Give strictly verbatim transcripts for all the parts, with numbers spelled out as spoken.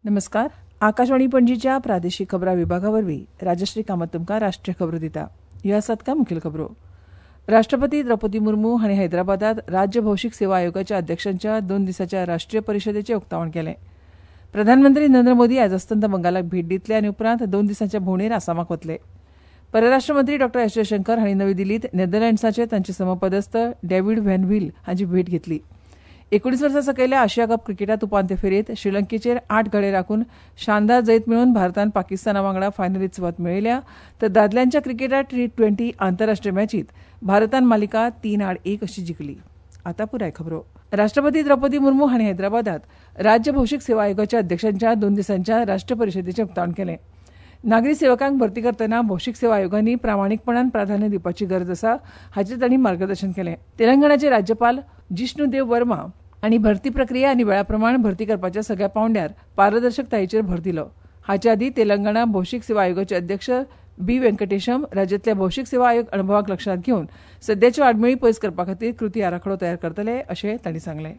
नमस्कार. आकाशवाणी पणजीच्या प्रादेशीक खबरां विभागावरवीं राजश्री कामत तुमकां राष्ट्रीय खबरो दिता. ह्यो आसात कांय मुखेल खबरो. राष्ट्रपती द्रौपदी मुर्मू हांणी हैदराबादात राज्य भौशीक सेवा आयोगाच्या अध्यक्षांच्या दोन दिसांच्या राष्ट्रीय परिशदेचें उक्तावण केलें. प्रधानमंत्री नरेंद्र मोदी आयज अस्तंत बंगालाक भेट दितले आनी उपरांत दोन दिसांच्या भोंवडेर आसामाक वतले. परराष्ट्र मंत्री डॉ एस जयशंकर हांणी नवी दिल्लींत नेदरलँड्साचे तांचे समपदस्थ डॅव्हिड व्हॅन व्हील हांची भेट घेतली. एकोणीस वर्सां सकयल्या आशिया कप क्रिकेटांत उपांत्य फेरयेंत श्रीलंकेचेर आठ गडे राखून शानदार जैत मेळोवन भारतान पाकिस्ताना वांगडा फायनलींत सुवात मेळयल्या. तर दादल्यांच्या क्रिकेटांत टी ट्वेंटी आंतरराष्ट्रीय मॅचींत भारतान मालिका तीन आड एक अशी जिखली. आतां पुराय खबरो. राष्ट्रपती द्रौपदी मुर्मू हांणी हैदराबादात राज्य भौशीक सेवा आयोगाच्या अध्यक्षांच्या दोन दिसांच्या राष्ट्रीय परिशदेचें उक्तावण केलें. नागरी सेवकांक भरती करतना भौशीक सेवा आयोगांनी प्रामाणीकपणान प्राधान्य दिवपाची गरज आसा हाचेर तांणी मार्गदर्शन केलें. तेलंगणाचे राज्यपाल जिष्णुदेव वर्मा आनी भरती प्रक्रिया आनी वेळा प्रमाण भरती करपाच्या सगळ्या पावंड्यार पारदर्शकतायेचेर भर दिलो. हाचे आदीं तेलंगणा भौशीक सेवा आयोगाचे अध्यक्ष बी व्यंकटेशम राज्यांतल्या भौशीक सेवा आयोग अणभवाक लक्षांत घेवन सद्याच्यो आडमेळी पयस करपा खातीर कृती आराखडो तयार करतले अशें तांणी सांगलें.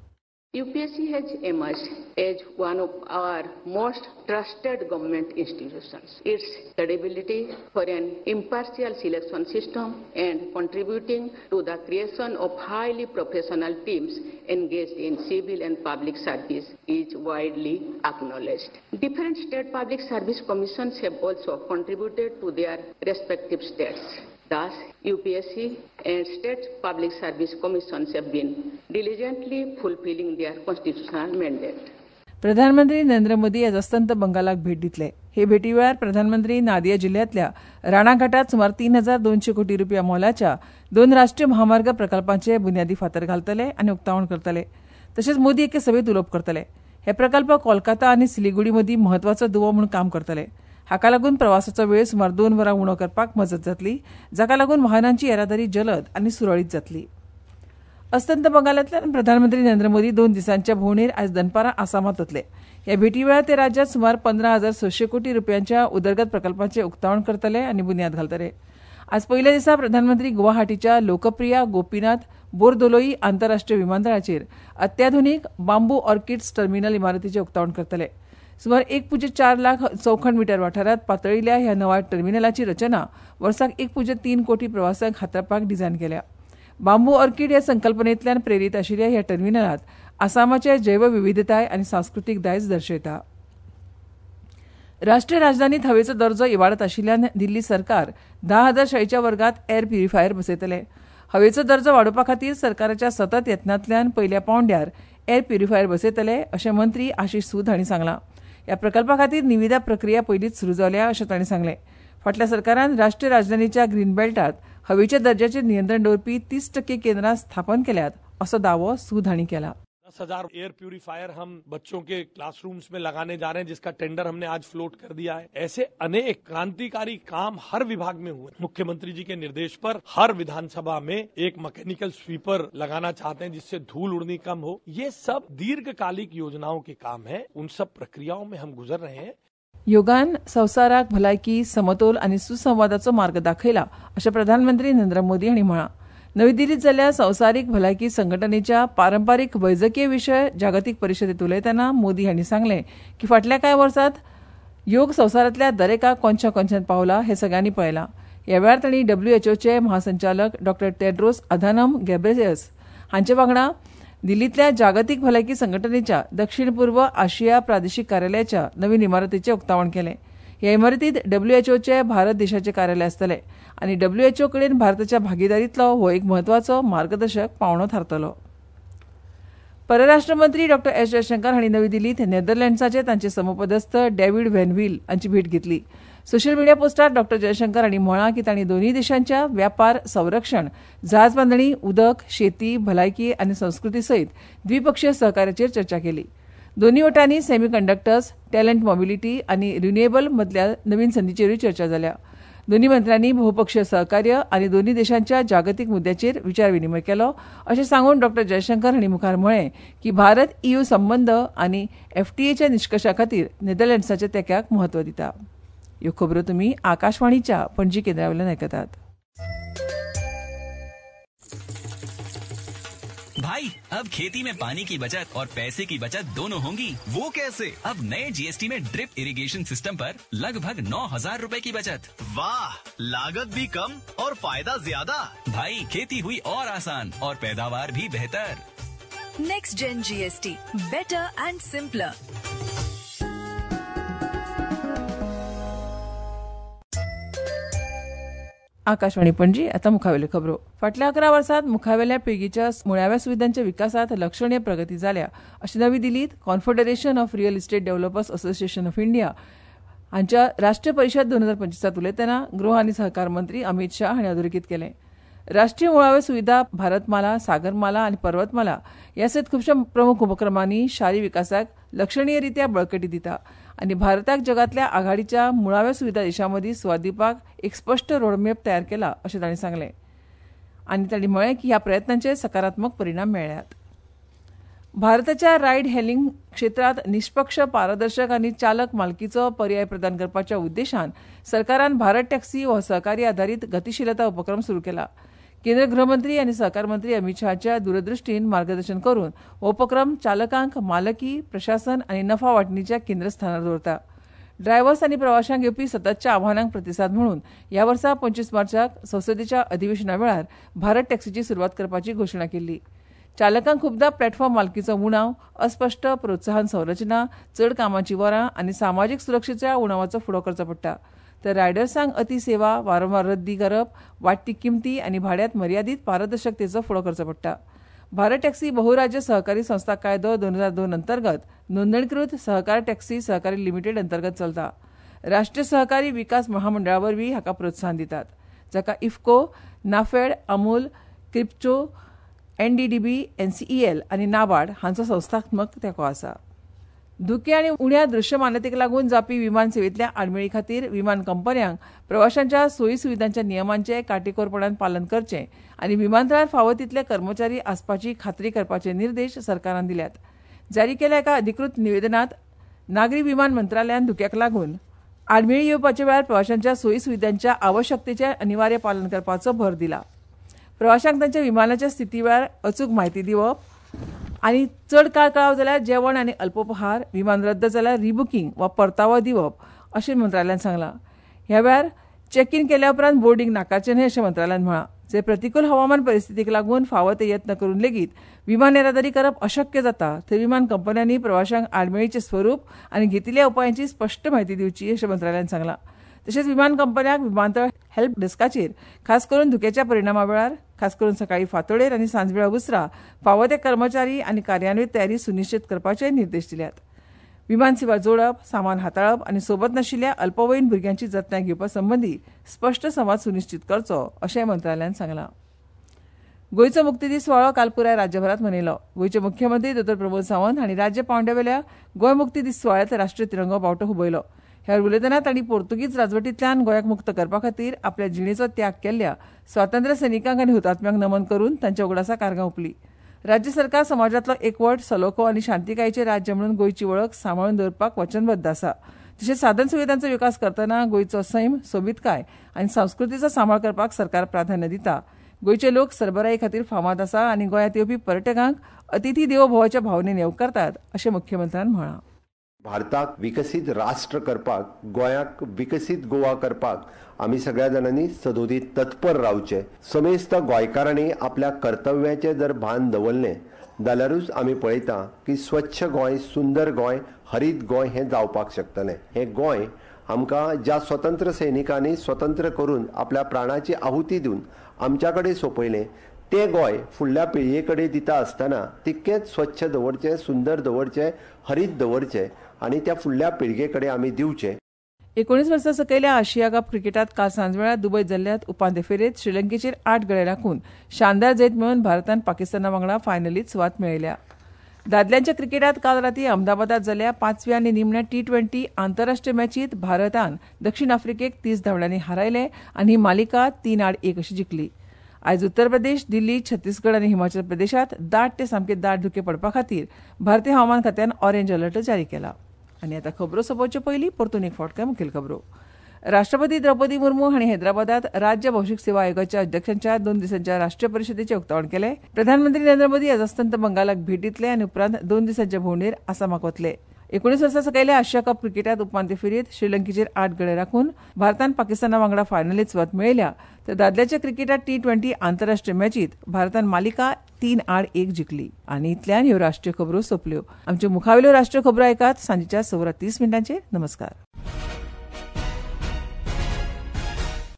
U P S C has emerged as one of our most trusted government institutions. Its credibility for an impartial selection system and contributing to the creation of highly professional teams engaged in civil and public service is widely acknowledged. Different state public service commissions have also contributed to their respective states. Thus, U P S C and state public service commissions have been diligently fulfilling their constitutional mandate. प्रधानमंत्री नरेंद्र मोदी आज अस्तंत बंगालाक भेट दितले. हे भेटी वेळार प्रधानमंत्री Nadia जिल्ह्यातल्या राणाघाटात सुमार तीन हजार दोनशे कोटी रुपया मोलाच्या दोन राष्ट्रीय महामार्ग प्रकल्पांचे बुन्यादी फातर घालतले आनी उक्तावण करतले. तशेंच मोदी एके सभेत उलोवप करतले. हे प्रकल्प कोलकाता आनी सिलिगुडी मदीं म्हत्वाचो दुवो म्हूण काम करतले. हाका लागून प्रवासाचो वेळ सुमार दोन वरां उणो करपाक मजत जातली, जाका लागून वाहनांची येरादारी जलद आनी सुरळीत जातली. अस्तंत बंगालांतल्यान प्रधानमंत्री नरेंद्र मोदी दोन दिसांच्या भोंवडेर आयज दनपारां आसामांत वतले. ह्या भेटी वेळार ते राज्यांत सुमार पंदरा हजार सशे कोटी रुपयांच्या उदरगत प्रकल्पांचे उक्तावण करतले आनी बुन्याद घालतले. आज पयल्या दिसा प्रधानमंत्री गुवाहाटीच्या लोकप्रिय गोपीनाथ बोरदोलोई आंतरराष्ट्रीय विमानतळाचेर अत्याधुनीक बांबू ऑर्किड्स टर्मिनल इमारतीचें उक्तावण करतले. सुमार एक पुजे चार लाख चौखण मिटर वाठारांत पातळिल्ल्या ह्या नव्या टर्मिनलाची रचना वर्साक एक पुजे तीन कोटी प्रवासांक हाताळपाक डिझायन केल्या. बांबू ऑर्किड ह्या संकल्पनेंतल्यान प्रेरीत आशिल्ल्या ह्या टर्मिनलांत आसामाचे जैवविविधताय आनी सांस्कृतीक दायज दर्शयता. राष्ट्रीय राजधानीत हवेचो दर्जो इवाडत आशिल्ल्यान दिल्ली सरकार धा हजार शाळेच्या वर्गात एअर प्युरिफायर बसयतले. हवेचो दर्जो वाडोवपा खातीर सरकाराच्या सतत यत्नांतल्यान पयल्या पावंड्यार एअर प्युरिफायर बसयतले अशें मंत्री आशिष सूद हांणी सांगलां. ह्या प्रकल्पा खातीर निविदा प्रक्रिया पयलींच सुरू जाल्या अशें तांणी सांगलें. फाटल्या सरकारान राष्ट्रीय राजधानीच्या ग्रीन बेल्टांत हवेच्या दर्ज्याचेर नियंत्रण दवरपी तीस टक्के केंद्रां स्थापन केल्यात असो दावो सूद हांणी केला. दस हजार एयर प्यूरिफायर हम बच्चों के क्लासरूम्स में लगाने जा रहे हैं, जिसका टेंडर हमने आज फ्लोट कर दिया है. ऐसे अनेक क्रांतिकारी काम हर विभाग में हुए. मुख्यमंत्री जी के निर्देश पर हर विधानसभा में एक मैकेनिकल स्वीपर लगाना चाहते हैं, जिससे धूल उड़नी कम हो. ये सब दीर्घकालिक योजनाओं के काम है. उन सब प्रक्रियाओं में हम गुजर रहे हैं. योगान संवसाराक भलायकी, समतोल आनी सुसंवादाचो मार्ग दाखयला अशें प्रधानमंत्री नरेंद्र मोदी हांणी म्हळां. नवी दिल्लीत जाल्ल्या संवसारीक भलायकी संघटनेच्या पारंपारीक वैजकीय विशय जागतीक परिशदेत उलयतना मोदी हांणी सांगलें की फाटल्या कांय वर्सांत योग संवसारांतल्या दरेकाक कोनशा कोनशांत पावला हें सगळ्यांनी पळयलां. ह्या वेळार तांणी डब्ल्यूएचओचे महासंचालक डॉ टेड्रोस अधानम घेब्रेयेसस हांचे वांगडा दिल्लींतल्या जागतीक भलायकी संघटनेच्या दक्षिण पूर्व आशिया प्रादेशीक कार्यालयाच्या नवीन इमारतीचें उक्तावण केलें. ह्या इमारतींत डब्ल्यूएचओचे भारत देशाचे कार्यालय आसतले आनी डब्ल्यूएचओ कडेन भारताच्या भागीदारींतलो हो एक म्हत्वाचो मार्गदर्शक पावंडो थारतलो. परराष्ट्र मंत्री डॉ एस जयशंकर हांणी नवी दिल्लींत नेदरलँड्साचे तांचे समपदस्थ डॅव्हिड व्हॅन व्हील हांची भेट घेतली. सोशल मिडिया पोस्टार डॉ जयशंकर हांणी म्हळां की तांणी दोनूय देशांच्या व्यापार, संरक्षण, जहाज बांदणी, उदक, शेती, भलायकी आनी संस्कृती सयत द्विपक्षीय सहकार्याचेर चर्चा केली. दोनूय वटांनी सेमीकंडक्टर्स, टॅलंट मोबिलिटी आनी रिन्युएबल मदल्या नवीन संदींचेरूय चर्चा जाल्या. दोनूय मंत्र्यांनी बहुपक्षीय सहकार्य आनी दोनूय देशांच्या जागतीक मुद्द्याचेर विचार विनिमय केलो अशें सांगून डॉ जयशंकर हांणी मुखार म्हळें की भारत ईयू संबंद आनी एफटीएच्या निश्कशा खातीर नेदरलँड्साच्या तेंक्याक म्हत्व दिता. ह्यो खबरो तुमी आकाशवाणीच्या पणजी केंद्रावेल्यान आयकतात. भाई अब खेती में पानी की बचत और पैसे की बचत दोनों होंगी। वो कैसे? अब नए जीएसटी में ड्रिप इरिगेशन सिस्टम पर लगभग नौ हजार रूपए की बचत। वाह, लागत भी कम और फायदा ज्यादा। भाई खेती हुई और आसान और पैदावार भी बेहतर। Next gen GST, better and simpler. Akashvani Panaji. आता मुखावेल्यो खबरो. फाटल्या अकरा वर्सांत मुखावेल्या पिळगेच्या मुळाव्या सुविधांच्या विकासात लक्षणीय प्रगती जाल्या अशें नवी दिल्लीत confederation of real estate developers association of India हांच्या राष्ट्रीय परिशद दोन हजार पंचवीसात उलयतना गृह आनी सहकार मंत्री अमित शाह हांणी अधोरेखित केलें. राष्ट्रीय मुळाव्यो सुविधा भारतमाला, सागरमाला आनी पर्वतमाला ह्या सयत खुबशा प्रमुख उपक्रमांनी शारी विकासाक लक्षणीय रित्या बळकटी दिता आनी भारताक जगातल्या आघाडीच्या मुळाव्या सुविधा देशांमदीं स्वाद दिवपाक एक स्पश्ट रोडमॅप तयार केला अशें तांणी सांगलें. आनी तांणी म्हळें की ह्या प्रयत्नांचे सकारात्मक परिणाम मेळ्ळ्यात. भारताच्या रायड हेलिंग क्षेत्रांत निश्पक्ष, पारदर्शक आनी चालक मालकीचो पर्याय प्रदान करपाच्या उद्देशान सरकारान भारत टॅक्सी हो सहकारी आधारीत गतीशीलता उपक्रम सुरू केला. केंद्र गृहमंत्री आनी सहकार मंत्री अमित शाहाच्या दूरदृश्टीन मार्गदर्शन करून हो उपक्रम चालकांक मालकी, प्रशासन आनी नफा वांटणीच्या केंद्रस्थानार दवरता. ड्रायव्हर्स आनी प्रवाशांक येवपी सततच्या आव्हानांक प्रतिसाद म्हणून ह्या वर्सा पंचवीस मार्चाक संसदेच्या अधिवेशना वेळार भारत टॅक्सीची सुरवात करपाची घोशणा केल्ली. चालकांक खुबदां प्लॅटफॉर्म मालकीचो उणाव, अस्पश्ट प्रोत्साहन संरचना, चड कामाची वरां आनी सामाजीक सुरक्षेच्या उणावाचो फुडो करचो पडटा. तर रायडर्सांक अती सेवा, वारंवार रद्दी करप, वाडटी किंमती आनी भाड्यांत मर्यादीत पारदर्शकतेचो फुडो करचो पडटा. भारत टॅक्सी बहुराज्य सहकारी संस्था कायदो दोन हजार दोन अंतर्गत नोंदणीकृत सहकार टॅक्सी सहकारी लिमिटेड अंतर्गत चलता. राष्ट्रीय सहकारी विकास महामंडळा वरवीं हाका प्रोत्साहन दितात, जाका इफ्को, नाफेड, अमूल, क्रिप्चो, एनडीडीबी, एनसीईएल आनी नाबार्ड हांचो संस्थात्मक तेंको आसा. धुके आनी उण्या दृश्यमानतेक लागून जावपी विमान सेवेंतल्या आडमेळी खातीर विमान कंपन्यांक प्रवाशांच्या सोयी सुविधांच्या नियमांचें काटेकोरपणान पालन करचें आनी विमानतळार फावो तितले कर्मचारी आसपाची खात्री करपाचे निर्देश सरकारान दिल्यात. जारी केल्ल्या एका अधिकृत निवेदनांत नागरी विमान मंत्रालयान धुक्याक लागून आडमेळी येवपाच्या वेळार प्रवाशांच्या सोयी सुविधांच्या आवश्यकतेचें अनिवार्य पालन करपाचो भर दिला. प्रवाशांक तांच्या विमानाच्या स्थिती वेळार अचूक म्हायती दिवप आनी चड काळ कळाव जाल्यार जेवण आनी अल्पोपहार, विमान रद्द जाल्यार रिबुकींग वा परतावो दिवप अशें मंत्रालयान सांगलां. ह्या वेळार चेक इन केल्या उपरांत बोर्डींग नाकारचें न्हय अशें मंत्रालयान म्हळां. जे प्रतिकूल हवामान परिस्थितीक लागून फावो ते यत्न करून लेगीत विमान येरादारी करप अशक्य जाता थंय विमान कंपन्यांनी प्रवाशांक आडमेळीचें स्वरूप आनी घेतिल्ल्या उपायांची स्पश्ट म्हायती दिवची अशें मंत्रालयान सांगलां. तशेंच विमान कंपन्यांक विमानतळ हेल्प डेस्काचेर खास करून धुक्याच्या परिणामा वेळार, खास करून सकाळी फांतोडेर आनी सांजवेळा उसरा फावो ते कर्मचारी आनी कार्यान्वीत तयारी सुनिश्चित करपाचे निर्देश दिल्यात. विमान सेवा जोडप, सामान हाताळप आनी सोबत नाशिल्ल्या अल्पवयीन भुरग्यांची जतनाय घेवपा संबंदी स्पश्ट संवाद सुनिश्चित करचो अशें मंत्रालयान सांगलां. गोंयचो मुक्ती दीस सुवाळो काल पुराय राज्यभरात मनयलो. गोंयचे मुख्यमंत्री दोतोर प्रमोद सावंत हांणी राज्य पावंड्यावेल्या गोंय मुक्ती दीस सुवाळ्यांत राष्ट्रीय तिरंगो बावटो हुबयलो. ह्या उलयतना तांणी पोर्तुगीज राजवटींतल्यान गोंयाक मुक्त करपा खातीर आपल्या जिणेचो त्याग केल्ल्या स्वातंत्र्य सैनिकांक आनी हुतात्म्यांक नमन करून तांच्या उगडासा कारगां ओंपली. राज्य सरकार समाजांतलो एकवट, सलोखो आनी शांतिकायेचें राज्य म्हणून गोंयची वळख सांबाळून दवरपाक वचनबद्ध आसा. तशेंच साधन सुविधांचो विकास करतना गोंयचो सैम, सोबीतकाय आनी संस्कृतीचो सांबाळ करपाक सरकार प्राधान्य दिता. गोंयचे लोक सरबराये खातीर फामाद आसा आनी गोंयांत येवपी पर्यटकांक अतिथी देवो भवाच्या भावनेन येवकारतात अशें मुख्यमंत्र्यान म्हळां. भारताक विकसीत राष्ट्र करपाक, गोंयाक विकसीत गोवा करपाक आमी सगळ्या जाणांनी सदोदीत तत्पर रावचे. समेस्त गोंयकारांनी आपल्या कर्तव्याचें जर भान दवरलें जाल्यारूच आमी पळयता की स्वच्छ गोंय, सुंदर गोंय, हरीत गोंय हें जावपाक शकतलें. हें गोंय आमकां ज्या स्वतंत्र सैनिकांनी स्वतंत्र करून आपल्या प्राणाची आहुती दिवन आमच्या कडेन सोंपयलें तें गोंय फुडल्या पिळये कडेन दिता आसतना तितकेंच स्वच्छ दवरचें, सुंदर दवरचें, हरीत दवरचें आनी त्या फुडल्या पिळगे कडेन आमी दिवचें. एकोणीस वर्सां सकयल्या आशिया कप क्रिकेटात काल सांजवेळा दुबय जाल्ल्यात उपांत्य फेरयेत श्रीलंकेचेर आठ गडे राखून शानदार जैत मेळोवन भारतान पाकिस्ताना वांगडा फायनलीत सुवात मेळयल्या. दादल्यांच्या क्रिकेटात काल राती अहमदाबादात जाल्ल्या पांचव्या आनी निमण्या टी ट्वेंटी आंतरराष्ट्रीय मॅचीत भारतान दक्षिण आफ्रिकेक तीस धांवड्यांनी हारयले आनी ही मालिका तीन आड एक अशी जिखली. आयज उत्तर प्रदेश, दिल्ली, छत्तीसगड आनी हिमाचल प्रदेशात दाट ते सामके दाट धुके पडपा खातीर भारतीय हवामान खात्यान ऑरेंज अलर्ट जारी केला. आनी आतां खबरो सोंपोवचे पयलीं परतून एक फावट मुखेल खबरो. राष्ट्रपती द्रौपदी मुर्मू हांणी हैदराबादात राज्य भौशीक सेवा आयोगाच्या अध्यक्षांच्या दोन दिसांच्या राष्ट्रीय परिशदेचें उक्तावण केलें. प्रधानमंत्री नरेंद्र मोदी आज अस्तंत बंगालाक भेट दितले आनी उपरांत दोन दिसांच्या भोंवडेर आसामाक वतले. एकोणीस वर्सां सकयल्या आशिया कप क्रिकेटांत उपांत्य फेरयेंत श्रीलंकेचेर आठ गडे राखून भारतान पाकिस्ताना वांगडा फायनलींत सुवात मेळयल्या. तर दादल्याच्या क्रिकेटांत टी ट्वेंटी आंतरराष्ट्रीय मॅचींत भारतान मालिका तीन आड एक जिखली. आनी इतल्यान ह्यो राष्ट्रीय खबरो सोंपल्यो. आमच्यो मुखावेल्यो राष्ट्रीय खबरो आयकात सांजेच्या सव्वा तीस मिनटांचेर. नमस्कार.